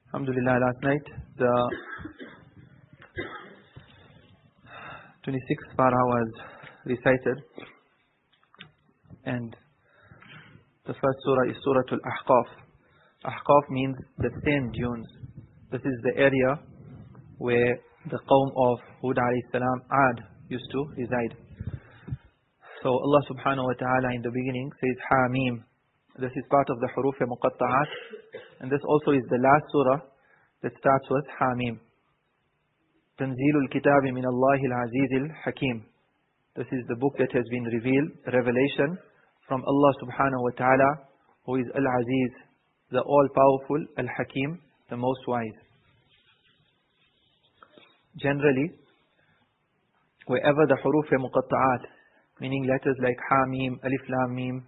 Alhamdulillah, last night the 26th para was recited, and the first surah is Surah Al-Ahqaf. Ahqaf means the sand dunes. This is the area where the Qawm of Hud alayhi salam, Ad, used to reside. So Allah subhanahu wa ta'ala in the beginning says Hamim. This is part of the Huruf Muqatta'at, and this also is the last surah that starts with Hamim. Tanzilul Kitabi min Allahil Azizil Hakim. This is the book that has been revealed, revelation from Allah subhanahu wa ta'ala, who is Al-Aziz, the all-powerful, Al-Hakim, the most wise. Generally, wherever the Huruf Muqatta'at, meaning letters like Hamim, Alif Lam Mim,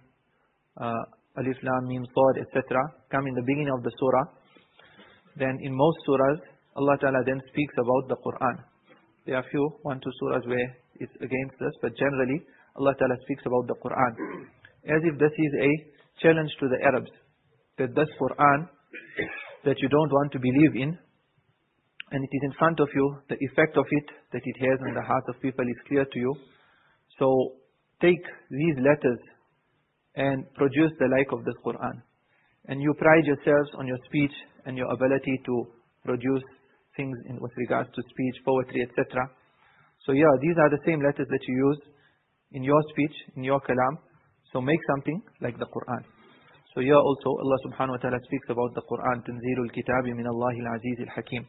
Alif Lam Mim, Sad, etc., come in the beginning of the surah, then in most surahs, Allah Ta'ala then speaks about the Quran. There are few, 1-2 surahs where it's against this, but generally, Allah Ta'ala speaks about the Quran. As if this is a challenge to the Arabs, that this Quran, that you don't want to believe in, and it is in front of you, the effect of it, that it has on the hearts of people is clear to you. So, take these letters and produce the like of this Quran. And you pride yourselves on your speech and your ability to produce things with regards to speech, poetry, etc. So yeah, these are the same letters that you use in your speech, in your kalam. So make something like the Quran. So here also Allah subhanahu wa ta'ala speaks about the Quran, Tanzilul Kitabi min Allahil Azizil Hakim.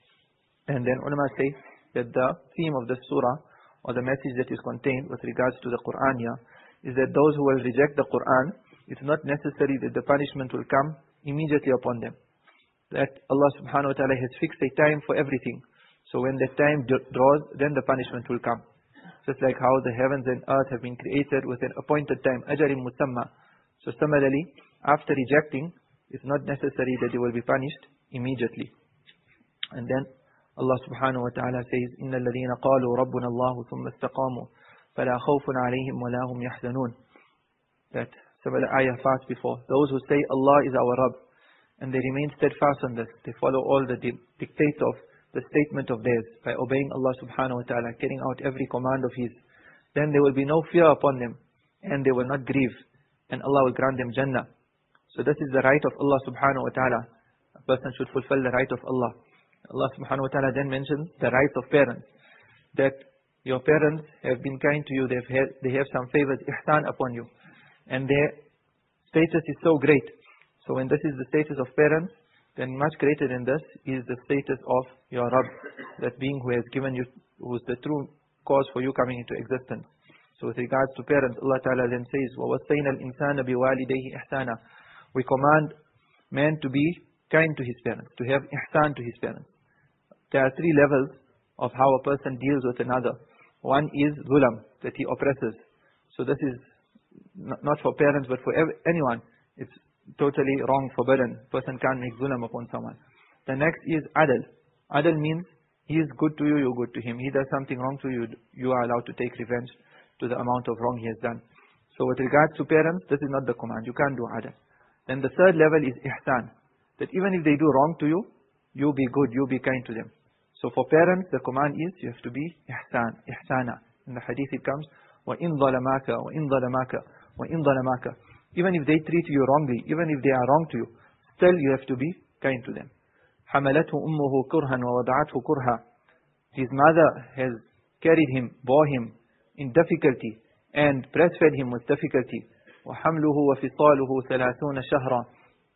And then ulama say that the theme of the surah, or the message that is contained with regards to the Quran here, is that those who will reject the Quran, it's not necessary that the punishment will come immediately upon them. That Allah subhanahu wa ta'ala has fixed a time for everything. So when that time draws, then the punishment will come. Just like how the heavens and earth have been created with an appointed time, ajarin musamma. So similarly, after rejecting, it's not necessary that they will be punished immediately. And then Allah subhanahu wa ta'ala says, إِنَّ الَّذِينَ قَالُوا رَبُّنَا اللَّهُ ثُمَّ اسْتَقَامُوا فَلَا خَوْفٌ عَلَيْهِمْ وَلَا هُمْ يَحْزَنُونَ. That similar ayah passed before. Those who say Allah is our Rabb, and they remain steadfast on this, they follow all the dictates of the statement of theirs by obeying Allah subhanahu wa ta'ala, carrying out every command of His, then there will be no fear upon them, and they will not grieve, and Allah will grant them Jannah. So this is the right of Allah subhanahu wa ta'ala. A person should fulfill the right of Allah. Allah subhanahu wa ta'ala then mentions the rights of parents, that your parents have been kind to you, they have some favors, ihsan upon you, and their status is so great. So when this is the status of parents, then much greater than this is the status of your Rabb, that being who has given you, who is the true cause for you coming into existence. So with regards to parents, Allah Ta'ala then says, وَوَصَّيْنَا الْإِنسَانَ بِوَالِدَيْهِ إِحْسَانًا. We command man to be kind to his parents, to have ihsan to his parents. There are 3 levels of how a person deals with another. One is zulam, that he oppresses. So this is not for parents, but for anyone. It's totally wrong, forbidden. Person can't make zulam upon someone. The next is adl. Adl means he is good to you, you're good to him. He does something wrong to you, you are allowed to take revenge to the amount of wrong he has done. So with regards to parents, this is not the command. You can't do adl. Then the third level is ihsan, that even if they do wrong to you, you be good, you be kind to them. So for parents, the command is you have to be ihsana. In the hadith it comes, وَإِن ظَلَمَاكَ وَإِن ظَلَمَاكَ وَإِن ظَلَمَاكَ. Even if they treat you wrongly, even if they are wrong to you, still you have to be kind to them. حَمَلَتْهُ أُمُّهُ كُرْهًا وَوَضَعَتْهُ كُرْهًا. His mother has carried him, bore him in difficulty, and breastfed him with difficulty. وَحَمْلُهُ وَفِصَالُهُ 30 شَهْرًا.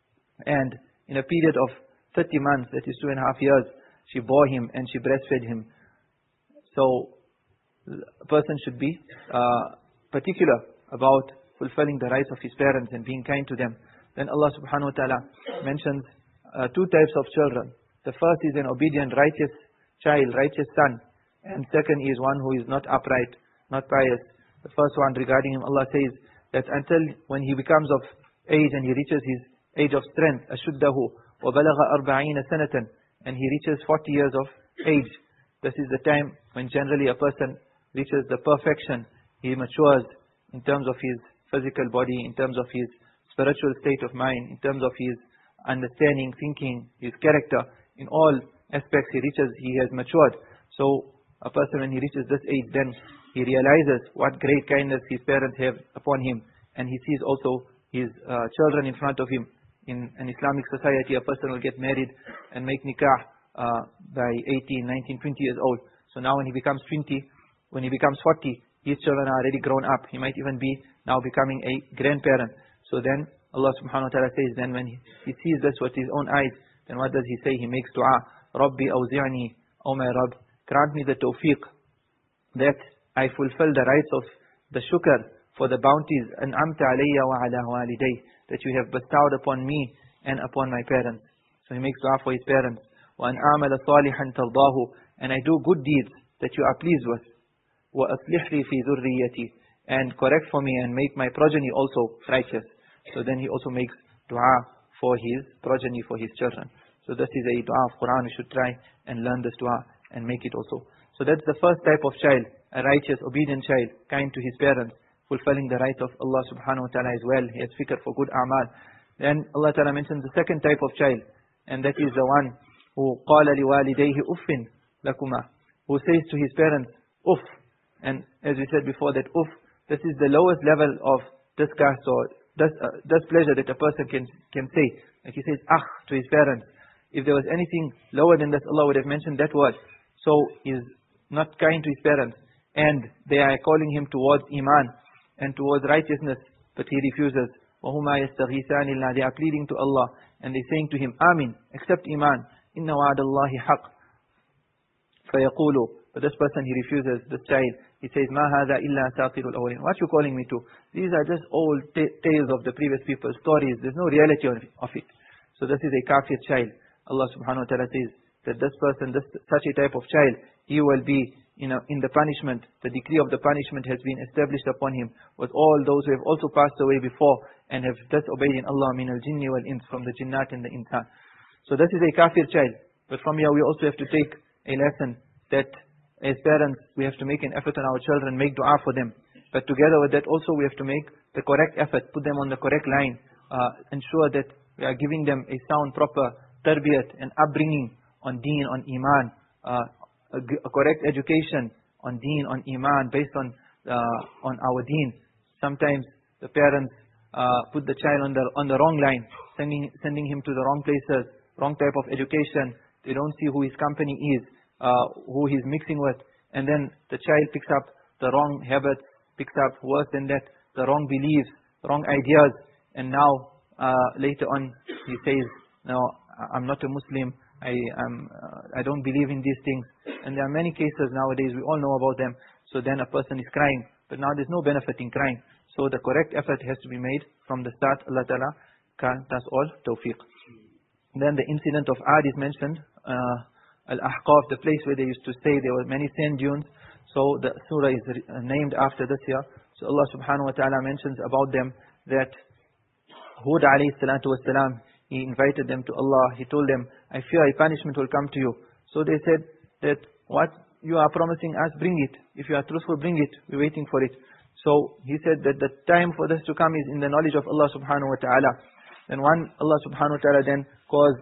And in a period of 30 months, that is 2.5 years, she bore him and she breastfed him. So a person should be particular about fulfilling the rights of his parents and being kind to them. Then Allah subhanahu wa ta'ala mentions 2 types of children. The first is an obedient, righteous child, righteous son. And second is one who is not upright, not pious. The first one regarding him, Allah says that until when he becomes of age and he reaches his age of strength, أَشُدَّهُ وَبَلَغَ 40 سَنَةً, and he reaches 40 years of age. This is the time when generally a person reaches the perfection. He matures in terms of his physical body, in terms of his spiritual state of mind, in terms of his understanding, thinking, his character, in all aspects he has matured. So a person, when he reaches this age, then he realizes what great kindness his parents have upon him, and he sees also his children in front of him. In an Islamic society, a person will get married and make nikah by 18, 19, 20 years old. So now when he becomes 20, when he becomes 40, his children are already grown up. He might even be now becoming a grandparent. So then Allah subhanahu wa ta'ala says, then when he sees this with his own eyes, then what does he say? He makes dua, Rabbi awzi'ni, O my Rabb, grant me the tawfiq that I fulfill the rights of the shukr for the bounties an'amta alayya wa ala waliday, that you have bestowed upon me and upon my parents. So he makes dua for his parents. Wa an a'mala salihan tardahu, and I do good deeds that you are pleased with. Wa aslih li fi dhurriyyati, and correct for me and make my progeny also righteous. So then he also makes dua for his progeny, for his children. So this is a dua of Quran. We should try and learn this dua and make it also. So that's the first type of child, a righteous, obedient child, kind to his parents, fulfilling the rights of Allah subhanahu wa ta'ala as well. He has fikr for good a'mal. Then Allah ta'ala mentions the second type of child, and that is the one who قَالَ لِوَالِدَيْهِ أُفٍّ لَكُمَا, who says to his parents, uff. And as we said before, that uff, this is the lowest level of disgust or displeasure that a person can say. Like he says, to his parents. If there was anything lower than this, Allah would have mentioned that word. So he's not kind to his parents, and they are calling him towards Iman and towards righteousness, but he refuses. وَهُمَا يَسْتَغِيثَانِ اللَّهِ, they are pleading to Allah, and they saying to him, Amin, accept Iman, إِنَّ وَعْدَ اللَّهِ حَقٍّ فَيَقُولُ, but this person, he refuses, this child, he says, مَا هَذَا إِلَّا أَسَاطِيرُ الْأَوَّلِينَ, what you calling me to? These are just old tales of the previous people, stories, there's no reality of it. So this is a kafir child. Allah subhanahu wa ta'ala says that this person, such a type of child, he will be in the punishment. The decree of the punishment has been established upon him with all those who have also passed away before and have disobeyed in Allah, min al-jinni wal-ins, from the jinnat and the insan. So this is a kafir child. But from here we also have to take a lesson that as parents we have to make an effort on our children, make dua for them. But together with that also we have to make the correct effort, put them on the correct line, ensure that we are giving them a sound, proper tarbiyat and upbringing on deen, on iman, a correct education on deen, on iman, based on our deen. Sometimes the parents put the child on the wrong line, sending him to the wrong places, wrong type of education. They don't see who his company is, who he's mixing with, and then the child picks up the wrong habits, picks up, worse than that, the wrong beliefs, wrong ideas, and now later on he says, no, I'm not a Muslim, I don't believe in these things. And there are many cases nowadays, we all know about them. So then a person is crying, but now there's no benefit in crying. So the correct effort has to be made from the start. Allah Ta'ala grant us all tawfiq. Then the incident of Ad is mentioned, Al-Ahqaf, the place where they used to stay, there were many sand dunes. So the surah is named after this here. So Allah subhanahu wa ta'ala mentions about them that Hud alayhi salatu was salam, he invited them to Allah. He told them, I fear a punishment will come to you. So they said that, what you are promising us, bring it. If you are truthful, bring it. We're waiting for it. So he said that the time for this to come is in the knowledge of Allah subhanahu wa ta'ala. Then Allah subhanahu wa ta'ala then caused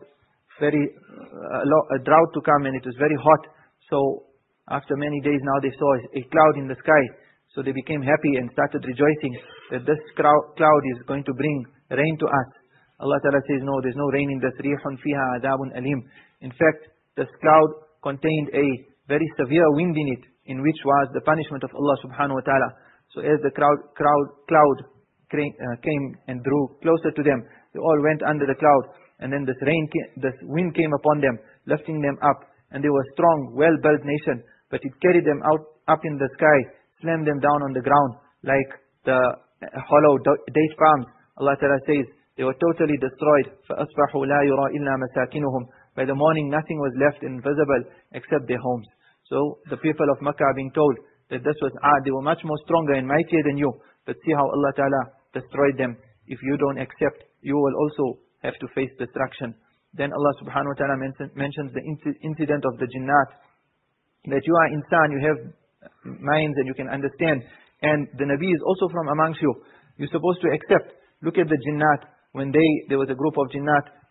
a drought to come, and it was very hot. So after many days now they saw a cloud in the sky. So they became happy and started rejoicing that this cloud is going to bring rain to us. Allah Ta'ala says, no, there's no rain in this. Rihun fiha adabun alim. In fact, this cloud contained a very severe wind in it, in which was the punishment of Allah subhanahu wa ta'ala. So as the cloud came and drew closer to them, they all went under the cloud, and then this wind came upon them, lifting them up, and they were a strong, well-built nation, but it carried them up in the sky, slammed them down on the ground like the hollow date palms. Allah Ta'ala says, they were totally destroyed. فَأَصْبَحُوا لَا يُرَى إِلَّا مَسَاكِنُهُم. By the morning, nothing was left invisible except their homes. So the people of Makkah are being told that this was Ad. They were much more stronger and mightier than you. But see how Allah Ta'ala destroyed them. If you don't accept, you will also have to face destruction. Then Allah Subhanahu wa Ta'ala mentions the incident of the jinnat. That you are insan, you have minds and you can understand. And the Nabi is also from amongst you. You're supposed to accept. Look at the jinnat. When there was a group of jinnat,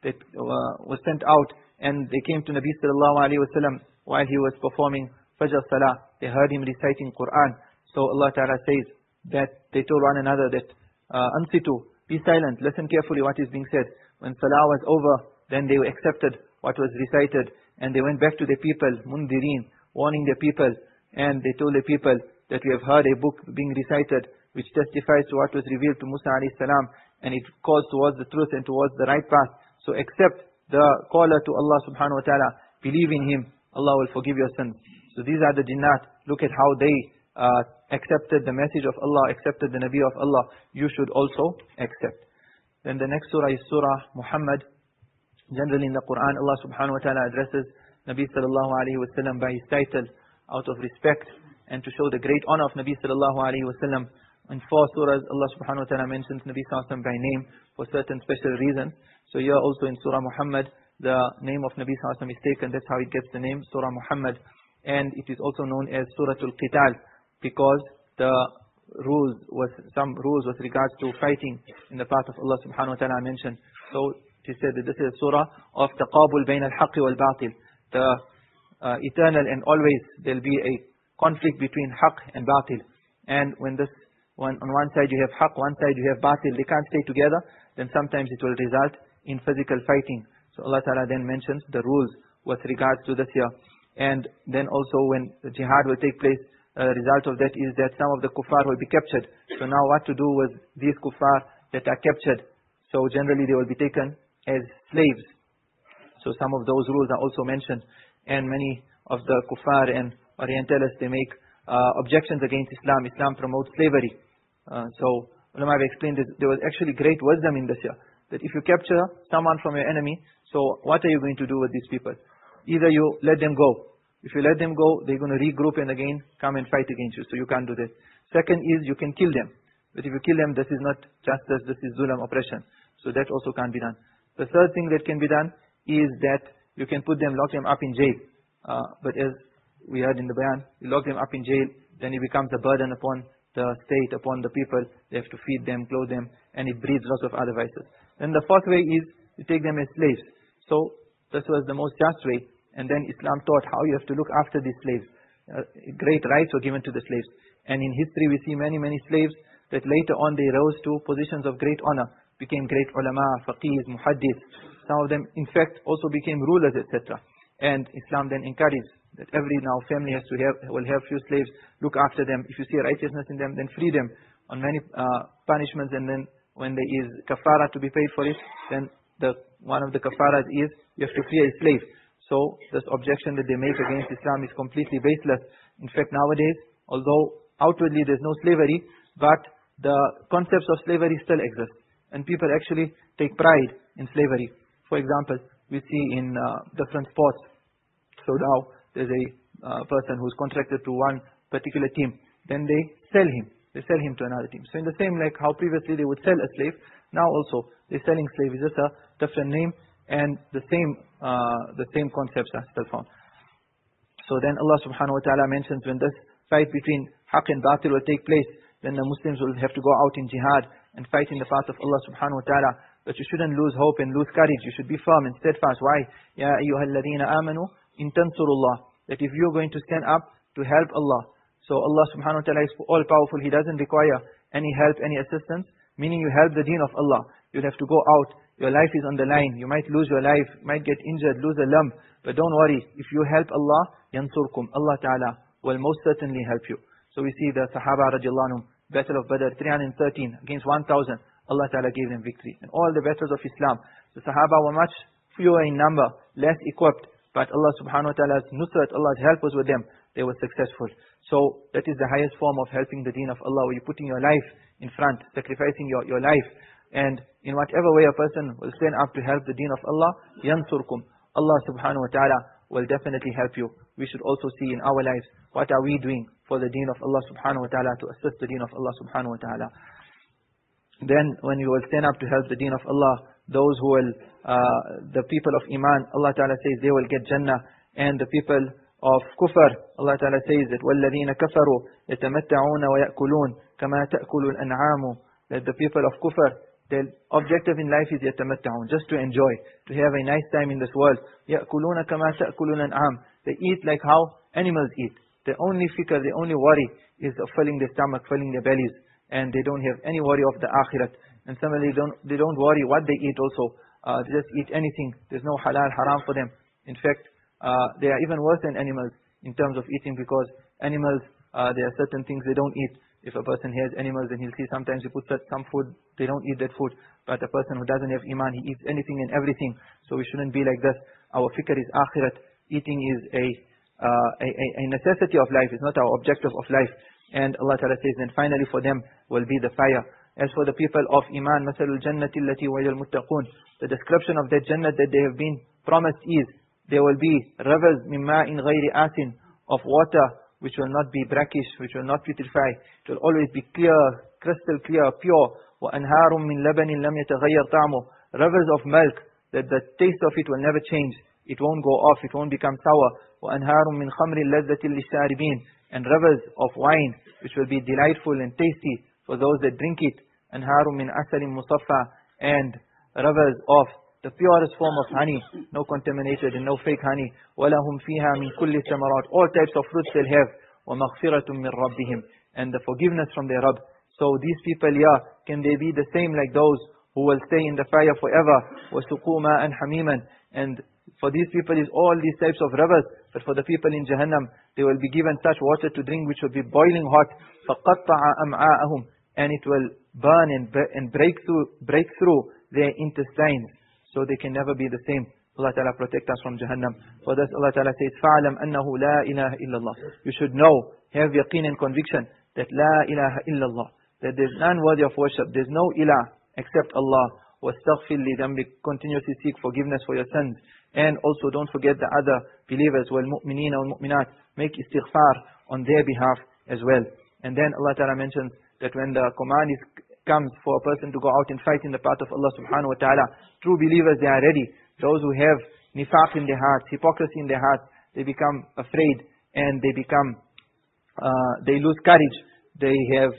that was sent out, and they came to Nabi sallallahu alaihi wasallam while he was performing Fajr Salah. They heard him reciting Quran. So Allah Ta'ala says that they told one another that, Ansitu, be silent, listen carefully what is being said. When Salah was over, then they accepted what was recited, and they went back to their people, Mundirin, warning their people, and they told their people that we have heard a book being recited which testifies to what was revealed to Musa alayhi salam, and it calls towards the truth and towards the right path. So accept the caller to Allah subhanahu wa ta'ala, believe in him, Allah will forgive your sins. So these are the jinnat. Look at how they accepted the message of Allah, accepted the Nabi of Allah. You should also accept. Then the next surah is Surah Muhammad. Generally in the Quran, Allah subhanahu wa ta'ala addresses Nabi sallallahu alayhi wa sallam by his title out of respect and to show the great honor of Nabi sallallahu alayhi wa sallam. In 4 surahs, Allah subhanahu wa ta'ala mentions Nabi sallallahu alayhi wa sallam by name for certain special reasons. So here also in Surah Muhammad, the name of Nabi sallallahu alayhi wa sallam is taken. That's how it gets the name, Surah Muhammad. And it is also known as Suratul Qital, because the some rules with regards to fighting in the path of Allah subhanahu wa ta'ala mentioned. So it is said that this is a surah of taqabul bayn al-haqq wal-batil. The eternal and always there will be a conflict between haqq and batil. And when on one side you have haqq, one side you have batil, they can't stay together, then sometimes it will result in physical fighting. So Allah Ta'ala then mentions the rules with regards to this here. And then also when the jihad will take place, the result of that is that some of the kuffar will be captured. So now what to do with these kuffar that are captured? So generally they will be taken as slaves. So some of those rules are also mentioned. And many of the kuffar and orientalists, they make objections against Islam. Islam promotes slavery. So ulama have explained this. There was actually great wisdom in this here. That if you capture someone from your enemy, so what are you going to do with these people? Either you let them go. If you let them go, they're going to regroup and again come and fight against you. So you can't do this. Second is you can kill them. But if you kill them, this is not justice, this is zulam, oppression. So that also can't be done. The third thing that can be done is that you can lock them up in jail. But as we heard in the bayan, you lock them up in jail, then it becomes a burden upon the state, upon the people. They have to feed them, clothe them, and it breeds lots of other vices. Then the fourth way is you take them as slaves. So this was the most just way. And then Islam taught how you have to look after these slaves. Great rights were given to the slaves. And in history we see many, many slaves that later on they rose to positions of great honor, became great ulama, faqirs, muhaddis. Some of them in fact also became rulers, etc. And Islam then encouraged that every now family will have few slaves, look after them. If you see righteousness in them, then free them on many punishments. And then when there is kafara to be paid for it, then one of the kafaras is you have to free a slave. So this objection that they make against Islam is completely baseless. In fact, nowadays, although outwardly there's no slavery, but the concepts of slavery still exist. And people actually take pride in slavery. For example, we see in different sports. So now there's a person who's contracted to one particular team. Then they sell him. They sell him to another team. So in the same like how previously they would sell a slave, now also they're selling slave. It's just a different name. And the same concepts are still found. So then Allah subhanahu wa ta'ala mentions when this fight between haqq and batil will take place, then the Muslims will have to go out in jihad and fight in the path of Allah subhanahu wa ta'ala. But you shouldn't lose hope and lose courage. You should be firm and steadfast. Why? Ya ayyuhalladhina amanu in tansurullah. That if you're going to stand up to help Allah. So Allah subhanahu wa ta'ala is all powerful. He doesn't require any help, any assistance. Meaning you help the deen of Allah. You'll have to go out. Your life is on the line. You might lose your life, might get injured, lose a limb. But don't worry. If you help Allah, yansurkum. Allah Ta'ala will most certainly help you. So we see the Sahaba radiallahu anhum, Battle of Badr, 313 against 1,000. Allah Ta'ala gave them victory. And all the battles of Islam, the Sahaba were much fewer in number, less equipped. But Allah subhanahu wa ta'ala's nusrat, Allah's help was with them. They were successful. So that is the highest form of helping the deen of Allah, where you're putting your life in front, sacrificing your life. And in whatever way a person will stand up to help the deen of Allah, yansurkum. Allah subhanahu wa ta'ala will definitely help you. We should also see in our lives, what are we doing for the deen of Allah subhanahu wa ta'ala, to assist the deen of Allah subhanahu wa ta'ala. Then when you will stand up to help the deen of Allah, those who will, the people of Iman, Allah Ta'ala says they will get Jannah. And the people of Kufr, Allah Ta'ala says that وَالَّذِينَ كَفَرُوا يَتَمَتَّعُونَ وَيَأْكُلُونَ كَمَا تَأْكُلُ الْأَنْعَامُ. That the people of Kufr, their objective in life is yatamatta'un, just to enjoy, to have a nice time in this world. يَأْكُلُونَ كَمَا تَأْكُلُونَ الْأَنْعَامُ. They eat like how animals eat. Their only fikr, their only worry is of filling their stomach, filling their bellies, and they don't have any worry of the akhirat. And similarly, they don't worry what they eat also. They just eat anything. There's no halal, haram for them. In fact, they are even worse than animals in terms of eating, because animals, there are certain things they don't eat. If a person has animals, then he'll see sometimes he puts some food, they don't eat that food. But a person who doesn't have iman, he eats anything and everything. So we shouldn't be like this. Our fikr is akhirat. Eating is a necessity of life. It's not our objective of life. And Allah Ta'ala says, then finally for them will be the fire. As for the people of iman, مَثَلُ الْجَنَّةِ الَّتِي وَعِدَ الْمُتَّقُونَ, the description of that Jannah that they have been promised is, there will be rivers مِن مَاءٍ غَيْرِ آسٍ, of water which will not be brackish, which will not putrefy. It will always be clear, crystal clear, pure. وَأَنْهَارٌ مِّن لَبَنٍ لَمْ يَتَغَيَّرْ طَعْمُهُ, rivers of milk that the taste of it will never change. It won't go off, it won't become sour. وَأَنْهَارٌ مِّن خَمْرٍ لَذَّةٍ لِلشَّارِبِينَ, and rivers of wine which will be delightful and tasty for those that drink it. أَنْهَارٌ مِّن عَسَلٍ مُصَفَّى, and rivers of the purest form of honey, no contaminated and no fake honey. وَلَهُمْ فِيهَا مِن كُلِّ الثَّمَرَاتِ, all types of fruits they'll have. وَمَغْفِرَةٌ مِّن رَبِّهِمْ, and the forgiveness from their Rabb. So these people here, can they be the same like those who will stay in the fire forever? وَسُقُوا مَاءً حَمِيمًا, and for these people is all these types of rivers. But for the people in Jahannam, they will be given such water to drink which will be boiling hot. فَقَطَّعَ أَمْعَاءَهُمْ, and it will burn and break through their intestines. So they can never be the same. Allah Ta'ala protect us from Jahannam. For this Allah Ta'ala says, فَعْلَمْ أَنَّهُ لَا إِلَهَ إِلَّا اللَّهِ. You should know, have yaqeen and conviction that لَا إِلَهَ إِلَّا اللَّهِ, that there's none worthy of worship. There's no ilah except Allah. وَاسْتَغْفِرْ لِذَنْبِكَ, continuously seek forgiveness for your sins. And also don't forget the other believers, وَالْمُؤْمِنِينَ وَالْمُؤْمِنَاتِ, make istighfar on their behalf as well. And then Allah Ta'ala mentions that when the command comes for a person to go out and fight in the path of Allah Subhanahu Wa Ta'ala, true believers, they are ready. Those who have nifaq in their hearts, hypocrisy in their hearts, they become afraid and they lose courage. They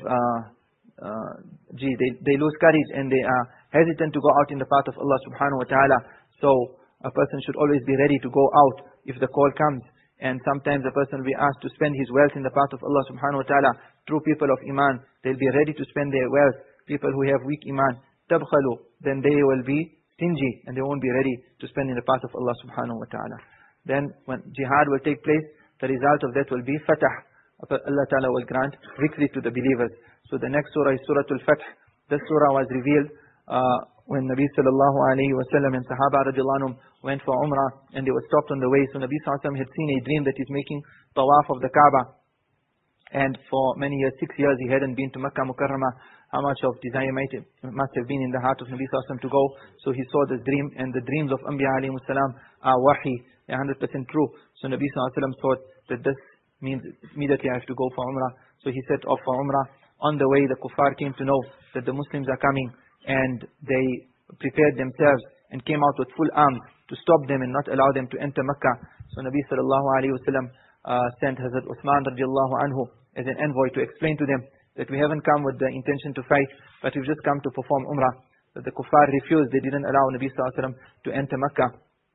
lose courage and they are hesitant to go out in the path of Allah Subhanahu Wa Ta'ala. So a person should always be ready to go out if the call comes. And sometimes a person will be asked to spend his wealth in the path of Allah Subhanahu Wa Ta'ala. True people of iman, they'll be ready to spend their wealth. People who have weak iman, tabkhalu, then they will be stingy and they won't be ready to spend in the path of Allah Subhanahu Wa Ta'ala. Then when jihad will take place, the result of that will be fatah. Allah Ta'ala will grant victory to the believers. So the next surah is Surah Al-Fath. This surah was revealed when Nabi sallallahu alayhi wa sallam and Sahaba radiallahu anhum went for Umrah and they were stopped on the way. So Nabi sallallahu alayhi wa sallam had seen a dream that he's making tawaf of the Kaaba. And for many years, 6 years, he hadn't been to Makkah Mukarramah. How much of desire must have been in the heart of Nabi sallallahu alayhi wa sallam to go. So he saw this dream, and the dreams of Anbiya alayhi salam are wahi, 100% true. So Nabi sallallahu alayhi wa sallam thought that this means immediately I have to go for Umrah. So he set off for Umrah. On the way, the kuffar came to know that the Muslims are coming, and they prepared themselves and came out with full arms to stop them and not allow them to enter Makkah. So Nabi sallallahu alayhi wa sallam sent Hazrat Uthman radiallahu anhu as an envoy to explain to them that we haven't come with the intention to fight, but we've just come to perform Umrah. But the kuffar refused. They didn't allow Nabi sallallahu alayhi wa sallam to enter Makkah.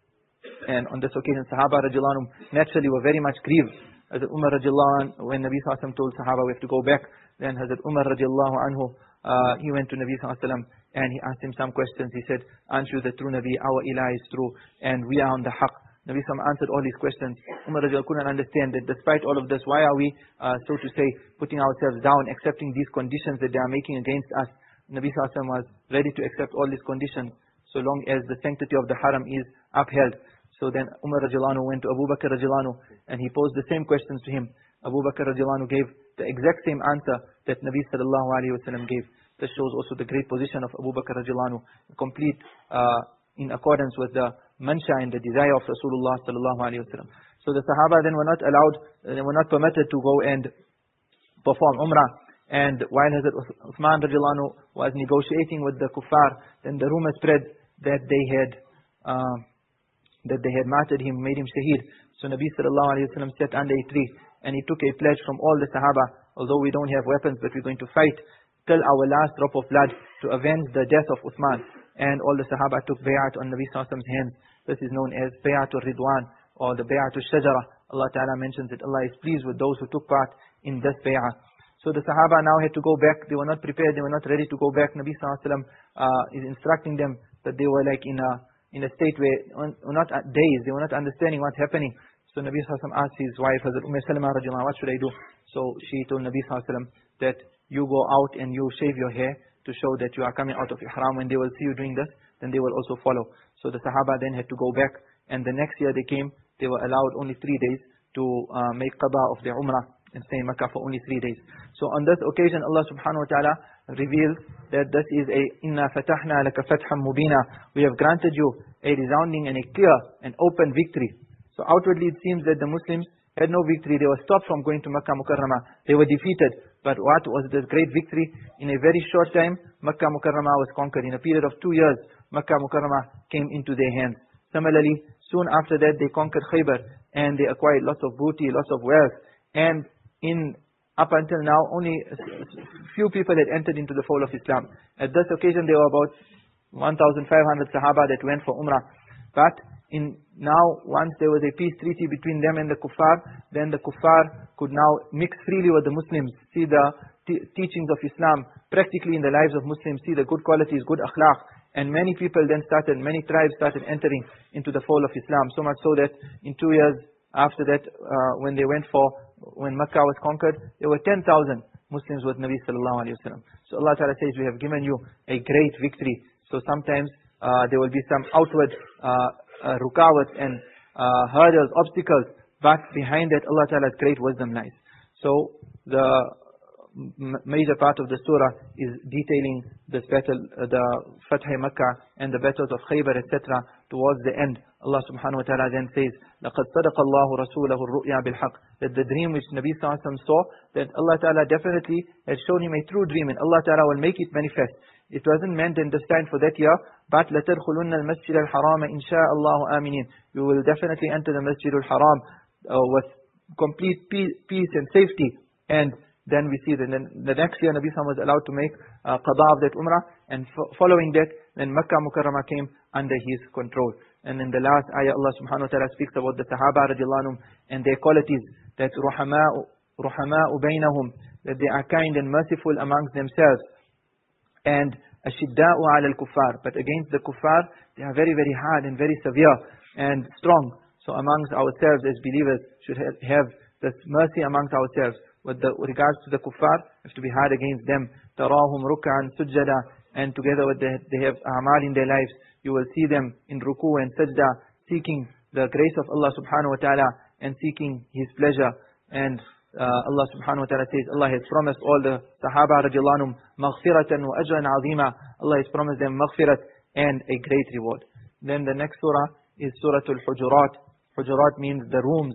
And on this occasion, Sahaba radiallahu anhu naturally were very much grieved. Hazrat Umar radiallahu anhu, when Nabi sallallahu alayhi wa sallam told Sahaba we have to go back, then Hazrat Umar radiallahu anhu, he went to Nabi sallallahu alayhi wa sallam and he asked him some questions. He said, aren't you the true Nabi? Our ilah is true and we are on the haqq. Nabi sallallahu alayhi wa sallam answered all these questions. Umar radiallahu anhu couldn't understand that despite all of this, why are we, so to say, putting ourselves down, accepting these conditions that they are making against us? Nabi sallallahu alayhi wa sallam was ready to accept all these conditions so long as the sanctity of the haram is upheld. So then Umar radiallahu anhu went to Abu Bakr radiallahu anhu and he posed the same questions to him. Abu Bakr radiallahu anhu gave the exact same answer that Nabi sallallahu alayhi wa sallam gave. This shows also the great position of Abu Bakr radiallahu anhu, complete in accordance with the mansha and the desire of Rasulullah sallallahu alayhi wa sallam. So the Sahaba then were not allowed, they were not permitted to go and perform Umrah. And while Hazrat Uthman radiallahu anhu was negotiating with the kuffar, then the rumor spread that they had martyred him, made him shaheed. So Nabi sallallahu alayhi wa sallam sat under a tree and he took a pledge from all the Sahaba, although we don't have weapons but we're going to fight till our last drop of blood to avenge the death of Uthman. And all the Sahaba took bay'at on Nabi Sallallahu Alaihi Wasallam's hands. This is known as Bay'atul Ridwan or the Bay'atul Shajara. Allah Ta'ala mentions that Allah is pleased with those who took part in this bay'ah. So the Sahaba now had to go back. They were not prepared. They were not ready to go back. Nabi Sallallahu Alaihi Wasallam is instructing them that they were like in a state where not dazed. They were not understanding what's happening. So Nabi Sallallahu Alaihi Wasallam asked his wife, Hazrat Salama radiallahu anha, what should I do? So she told Nabi Sallallahu Alaihi Wasallam that you go out and you shave your hair to show that you are coming out of ihram. When they will see you doing this, then they will also follow. So the Sahaba then had to go back. And the next year they came, they were allowed only 3 days to make qada of their umrah and stay in Makkah for only 3 days. So on this occasion, Allah subhanahu wa ta'ala reveals that this is a inna fatahna laka fatham mubina. We have granted you a resounding and a clear and open victory. So outwardly it seems that the Muslims had no victory. They were stopped from going to Makkah Mukarramah. They were defeated. But what was this great victory? In a very short time, Makkah Mukarramah was conquered. In a period of 2 years, Makkah Mukarramah came into their hands. Similarly, soon after that, they conquered Khaybar and they acquired lots of booty, lots of wealth. And up until now, only few people had entered into the fold of Islam. At this occasion, there were about 1,500 Sahaba that went for Umrah. But now, once there was a peace treaty between them and the Kuffar, then the Kuffar could now mix freely with the Muslims, see the teachings of Islam practically in the lives of Muslims, see the good qualities, good akhlaq. And many people then many tribes started entering into the fold of Islam. So much so that in 2 years after that, when Makkah was conquered, there were 10,000 Muslims with Nabi Sallallahu Alaihi Wasallam. So Allah Ta'ala says, we have given you a great victory. So sometimes there will be some outward rukawat and hurdles, obstacles, but behind that Allah Ta'ala's great wisdom lies. So the major part of the surah is detailing this battle, the Fath Makkah and the battles of Khaybar, etc. Towards the end, Allah subhanahu wa ta'ala then says, لَقَدْ صَدَقَ اللَّهُ رَسُولَهُ الرُّؤْيَا بِالْحَقِّ. That the dream which Nabi Sallallahu Alaihi Wasallam saw, that Allah Ta'ala definitely had shown him a true dream, and Allah Ta'ala will make it manifest. It wasn't meant and destined for that year, but لَتَدْخُلُنَّ الْمَسْجِدَ الْحَرَامَ إِنْ شَاءَ اللَّهُ آمِنِينَ. You will definitely enter the Masjid al-Haram with complete peace and safety. And then we see that the next year Nabi Sallallahu Alaihi Wasallam was allowed to make qada of that umrah, and following that, then Makkah Mukarramah came under his control. And in the last ayah, Allah subhanahu wa ta'ala speaks about the Sahaba radiallahu anhum and their qualities, that ruhama'u baynahum, that they are kind and merciful amongst themselves, and ashidda'u ala al-kuffar, but against the kuffar, they are very, very hard and very severe and strong. So amongst ourselves as believers, should have this mercy amongst ourselves. With regards to the kuffar, have to be hard against them. Tarahum ruk'an sujjada, and together with they have a'mal in their lives, you will see them in ruku and sajda, seeking the grace of Allah subhanahu wa ta'ala and seeking His pleasure. And Allah subhanahu wa ta'ala says, Allah has promised all the Sahaba radiallahu anhum maghfiratan wa ajran azima. Allah has promised them maghfirat and a great reward. Then the next surah is Surah Al-Hujurat. Hujurat means the rooms.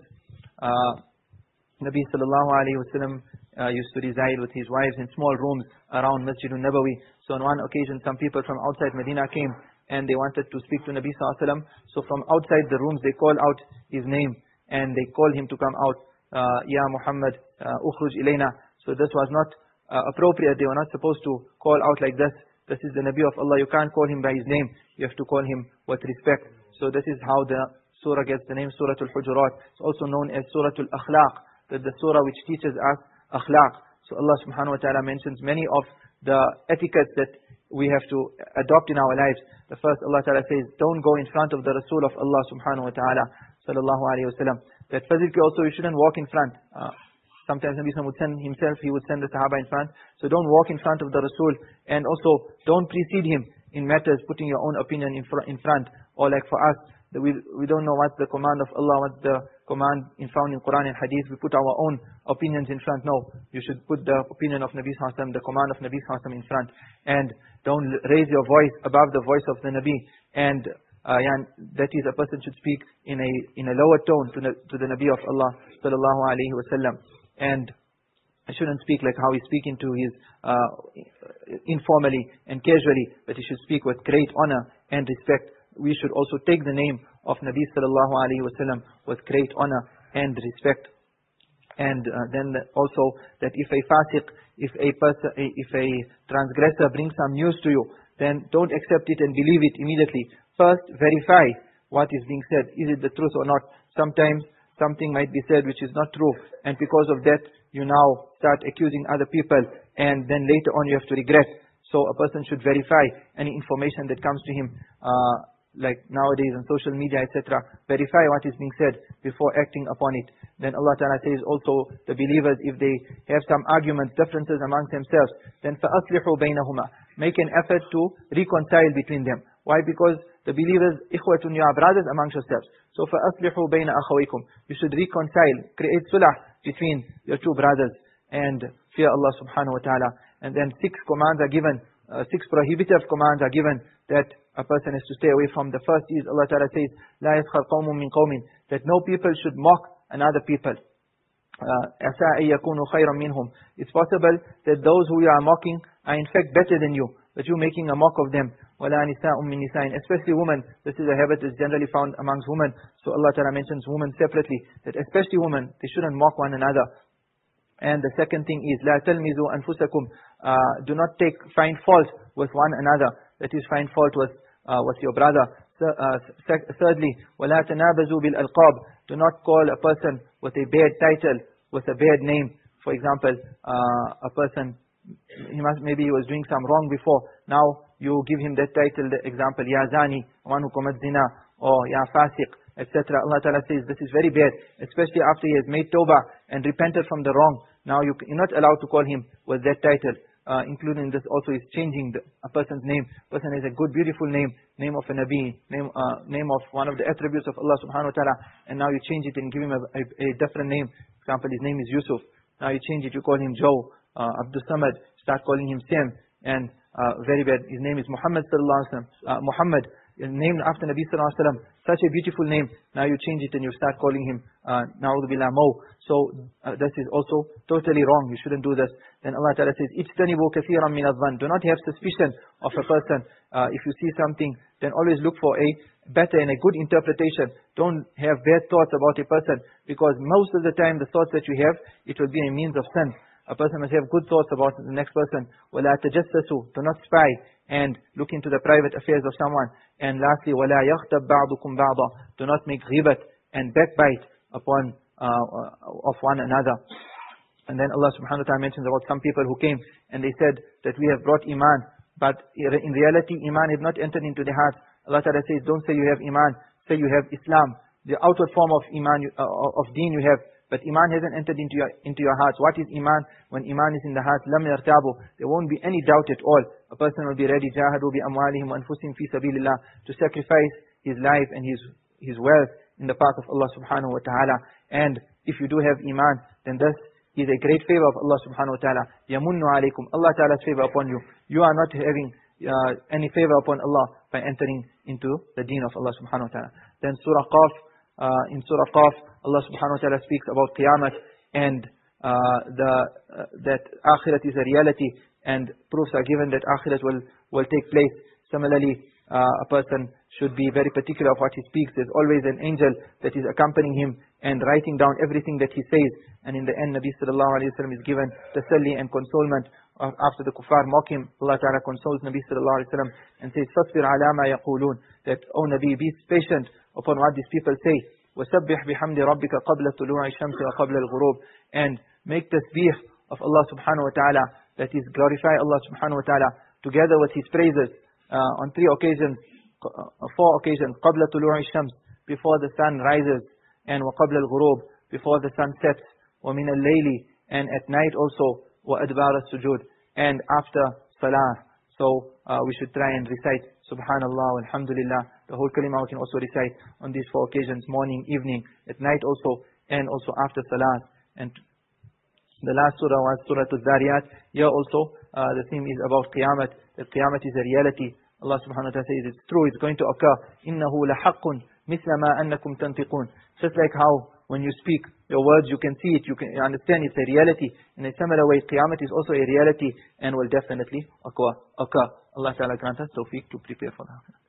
Nabi Sallallahu Alaihi Wasallam used to reside with his wives in small rooms around Masjid al-Nabawi. So on one occasion, some people from outside Medina came and they wanted to speak to Nabi Sallallahu Alaihi Wasallam. So from outside the rooms, they called out his name and they called him to come out. Ya Muhammad, ukhruj ilayna. So this was not appropriate. They were not supposed to call out like this. This is the Nabi of Allah. You can't call him by his name. You have to call him with respect. So this is how the surah gets the name Surah Al-Hujurat. It's also known as Surah Al-Akhlaq, that the surah which teaches us akhlaq. So Allah subhanahu wa ta'ala mentions many of the etiquettes that we have to adopt in our lives. The first, Allah ta'ala says, don't go in front of the Rasul of Allah subhanahu wa ta'ala sallallahu alayhi wa sallam. That physically also you shouldn't walk in front. Sometimes Nabi Sallallahu Alaihi Wasallam he would send the Sahaba in front. So don't walk in front of the Rasul, and also don't precede him in matters, putting your own opinion in front. Or like for us, we don't know what's the command of Allah, what's the command found in Quran and Hadith. We put our own opinions in front. No, you should put the opinion of Nabi Sallallahu Alaihi Wasallam, the command of Nabi Sallallahu Alaihi Wasallam in front. And don't raise your voice above the voice of the Nabi. And that is, a person should speak in a lower tone to the Nabi of Allah Sallallahu Alaihi Wasallam. And I shouldn't speak like how he's speaking to his informally and casually, but he should speak with great honor and respect. We should also take the name of Nabi Sallallahu Alaihi Wasallam with great honor and respect. And then also that if a fasiq, if a transgressor brings some news to you, then don't accept it and believe it immediately. First, verify what is being said. Is it the truth or not? Sometimes something might be said which is not true, and because of that, you now start accusing other people, and then later on you have to regret. So a person should verify any information that comes to him, like nowadays on social media, etc. Verify what is being said before acting upon it. Then Allah Ta'ala says also, the believers, if they have some arguments, differences amongst themselves, then فَأَصْلِحُوا بَيْنَهُمَا. Make an effort to reconcile between them. Why? Because the believers, ikhwatun, you are brothers amongst yourselves. So فَأَصْلِحُوا بَيْنَ أَخَوَيْكُمْ. You should reconcile, create sulah between your two brothers, and fear Allah subhanahu wa ta'ala. And then 6 commands are given, 6 prohibitive commands are given that a person has to stay away from. The first is, Allah Ta'ala says, لَا يَسْخَرْ قَوْمٌ مِّن قَوْمٍ, that no people should mock another people. عَسَىٰ أَن يَكُونُوا خَيْرًا مِّنْهُمْ. It's possible that those who you are mocking are in fact better than you, but you're making a mock of them. وَلَا نِسَاءٌ مِّن نِسَاءٍ. Especially women. This is a habit that's generally found amongst women. So Allah Ta'ala mentions women separately, that especially women, they shouldn't mock one another. And the second thing is, لَا تَلْمِزُوا أَنفُسَكُمْ. Do not find fault with one another. That is, find fault with your brother. Thirdly, وَلَا تَنَابَزُوا بِالْأَلْقَابِ. Do not call a person with a bad title, with a bad name. For example, a person, maybe he was doing some wrong before. Now you give him that title, the example, Ya Zani, one who commits zina, or Ya Fasiq, etc. Allah Ta'ala says this is very bad, especially after he has made tawbah and repented from the wrong. Now you're not allowed to call him with that title. Including this also is changing a person's name. Person has a good, beautiful name of a Nabi, name of one of the attributes of Allah subhanahu wa ta'ala, and now you change it and give him a different name. For example, his name is Yusuf. Now you change it, you call him Joe, Abdul Samad, start calling him Sam, and very bad. His name is Muhammad sallallahu alaihi wasallam. Muhammad, named after Nabi sallallahu alaihi wasallam. Such a beautiful name. Now you change it and you start calling him Na'udhu billah Mo. So this is also totally wrong. You shouldn't do this. Then Allah Ta'ala says, "Ijtanibu kathiran min adh-dhann." Do not have suspicion of a person. If you see something, then always look for a better and a good interpretation. Don't have bad thoughts about a person, because most of the time the thoughts that you have, it will be a means of sin. A person must have good thoughts about the next person. وَلَا تَجَسَّسُوا. Do not spy and look into the private affairs of someone. And lastly, وَلَا يَغْتَبْ بَعْضُكُمْ بَعْضًا. Do not make ghibat and backbite upon of one another. And then Allah subhanahu wa ta'ala mentions about some people who came and they said that we have brought iman, but in reality iman had not entered into their hearts. Allah Ta'ala says, don't say you have iman, say you have Islam. The outward form of iman, of deen you have, but iman hasn't entered into your hearts. What is iman? When iman is in the heart, lam yartabu. There won't be any doubt at all. A person will be ready, jahadu bi amwalihim wa anfusihim fi sabilillah, to sacrifice his life and his wealth in the path of Allah subhanahu wa ta'ala. And if you do have iman, then this is a great favor of Allah subhanahu wa ta'ala. Yamunnu alaykum. Allah ta'ala's favor upon you. You are not having any favor upon Allah by entering into the deen of Allah subhanahu wa ta'ala. Then Surah Qaf, in Surah Qaf, Allah subhanahu wa ta'ala speaks about Qiyamah, and that Akhirat is a reality, and proofs are given that Akhirat will take place. Similarly, a person should be very particular of what he speaks. There's always an angel that is accompanying him and writing down everything that he says. And in the end, Nabi sallallahu alayhi wa sallam is given tasalli and consolement. After the kuffar mock him, Allah Ta'ala consoles Nabi sallallahu alayhi wa sallam and says, فَاصْبِرْ عَلَى مَا يَقُولُونَ. That, O Nabi, be patient upon what these people say. وَسَبِّحْ بِحَمْدِ رَبِّكَ قَبْلَ طُلُوعِ الشَّمْسِ وَقَبْلَ الْغُرُوبِ. And make tasbih of Allah subhanahu wa ta'ala, that is, glorify Allah subhanahu wa ta'ala together with His praises on 4 occasions, قَبْلَ طُلُوعِ الشَّمْسِ, before the sun rises, and وَقَبْلَ الْغُرُوبِ, before the sun sets, وَمِنَ اللَّيْلِ, and at night also, وَأَدْبَارَ السُّجُودِ, and after salah. So we should try and recite Subhanallah, Alhamdulillah, the whole kalima we can also recite on these 4 occasions, morning, evening, at night also, and also after salah. And the last surah was Surah Al-Zariyat. Here also the theme is about Qiyamah, that Qiyamah is a reality. Allah subhanahu wa ta'ala says it's true, it's going to occur. إِنَّهُ لَحَقٌّ مِثْلَ مَا أَنَّكُمْ تَنْطِقُونَ. Just like how when you speak, your words, you can see it, you can understand it's a reality. In a similar way, Qiyamah is also a reality and will definitely occur. Allah Ta'ala grant us tawfiq to prepare for that.